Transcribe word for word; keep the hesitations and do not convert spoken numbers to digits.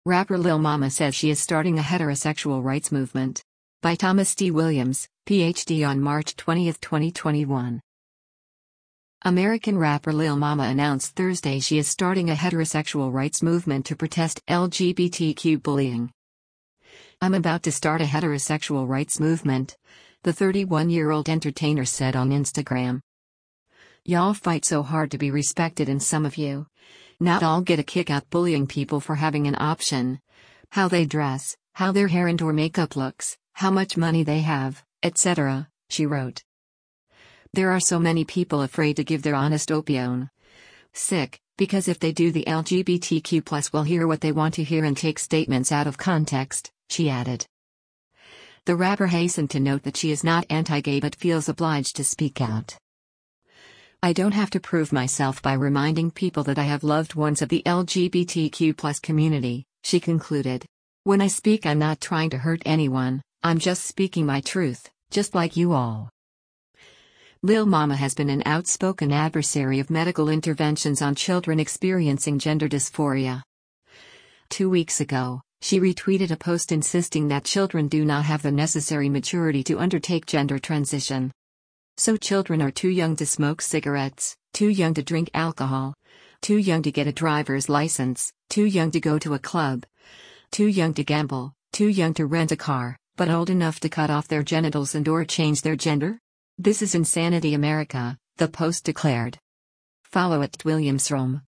Rapper Lil Mama says she is starting a heterosexual rights movement. By Thomas D. Williams, P H D on March twentieth, twenty twenty-one. American rapper Lil Mama announced Thursday she is starting a heterosexual rights movement to protest L G B T Q bullying. "I'm about to start a heterosexual rights movement," the thirty-one-year-old entertainer said on Instagram. "Y'all fight so hard to be respected, and some of you not all get a kick out bullying people for having an option. How they dress, how their hair and or makeup looks, how much money they have, et cetera" she wrote. "There are so many people afraid to give their honest opinion. Sick, because if they do, the L G B T Q plus will hear what they want to hear and take statements out of context," she added. The rapper hastened to note that she is not anti-gay but feels obliged to speak out. "I don't have to prove myself by reminding people that I have loved ones of the L G B T Q plus community," she concluded. "When I speak, I'm not trying to hurt anyone, I'm just speaking my truth, just like you all." Lil Mama has been an outspoken adversary of medical interventions on children experiencing gender dysphoria. Two weeks ago, she retweeted a post insisting that children do not have the necessary maturity to undertake gender transition. So children are too young to smoke cigarettes, too young to drink alcohol, too young to get a driver's license, too young to go to a club, too young to gamble, too young to rent a car, but old enough to cut off their genitals and or change their gender? This is insanity, America, the post declared. Follow at Williamsrom.